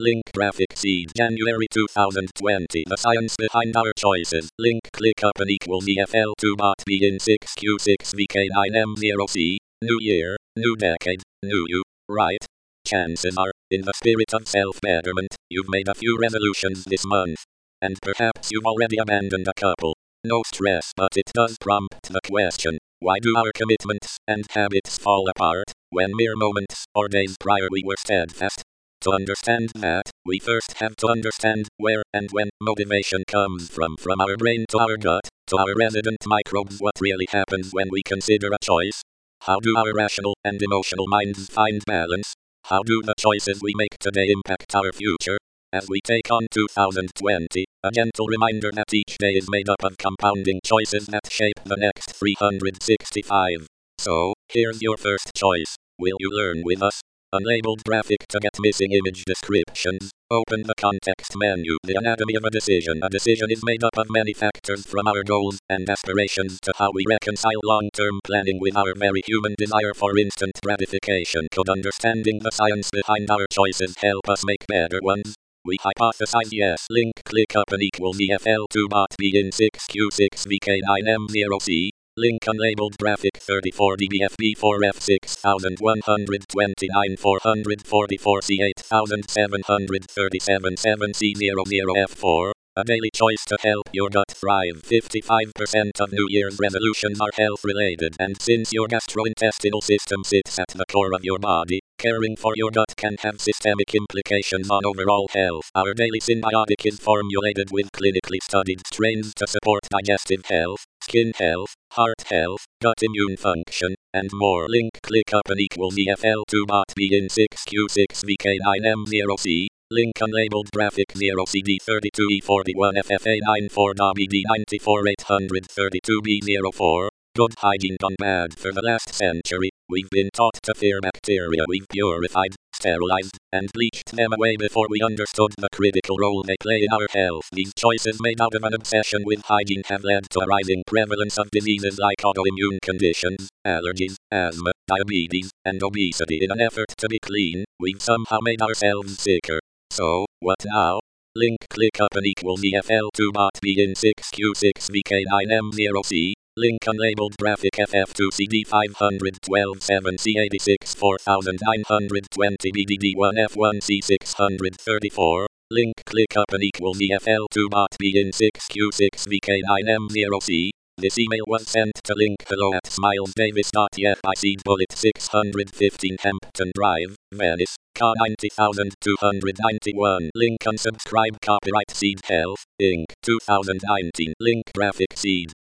Link graphic seed January 2020. The science behind our choices. Link click up and equals EFL2 bot begin 6Q6VK9M0C. New year, new decade, new you, right? Chances are, in the spirit of self-betterment, you've made a few resolutions this month. And perhaps you've already abandoned a couple. No stress, but it does prompt the question, why do our commitments and habits fall apart, when mere moments or days prior we were steadfast? To understand that, we first have to understand where and when motivation comes from our brain to our gut, to our resident microbes. What really happens when we consider a choice? How do our rational and emotional minds find balance? How do the choices we make today impact our future? As we take on 2020, a gentle reminder that each day is made up of compounding choices that shape the next 365. So, here's your first choice. Will you learn with us? Unlabeled graphic to get missing image descriptions. Open the context menu. The anatomy of a decision. A decision is made up of many factors, from our goals and aspirations to how we reconcile long-term planning with our very human desire for instant gratification. Could understanding the science behind our choices help us make better ones? We hypothesize yes. Link click up and equals EFL2 bot begin 6Q6VK9M0C. Link unlabeled graphic 34 dBFB4 F6129 444 C8737 7C00 F4. A daily choice to help your gut thrive. 55% of New Year's resolutions are health related, and since your gastrointestinal system sits at the core of your body, caring for your gut can have systemic implications on overall health. Our daily symbiotic is formulated with clinically studied strains to support digestive health, skin health, heart health, gut immune function, and more. Link click up and equals EFL2 bot begin 6Q6VK9M0C. Link unlabeled graphic 0CD32E41FFA94WD94 832B04. Good hygiene gone bad. For the last century, we've been taught to fear bacteria. We've purified, sterilized, and bleached them away before we understood the critical role they play in our health. These choices made out of an obsession with hygiene have led to a rising prevalence of diseases like autoimmune conditions, allergies, asthma, diabetes, and obesity. In an effort to be clean, we've somehow made ourselves sicker. So, what now? Link click up and equals EFL2 bot begin 6Q6VK9M0C. Link unlabeled graphic FF2CD 512 7C86 4920 BDD1 F1C 634. Link click up and equals EFL2 bot begin 6Q6VK9M0C. This email was sent to link hello at smilesdavis.yfic bullet 615 Hampton Drive, Venice, Ca 90291. Link unsubscribe copyright Seed Health, Inc. 2019. Link graphic seed.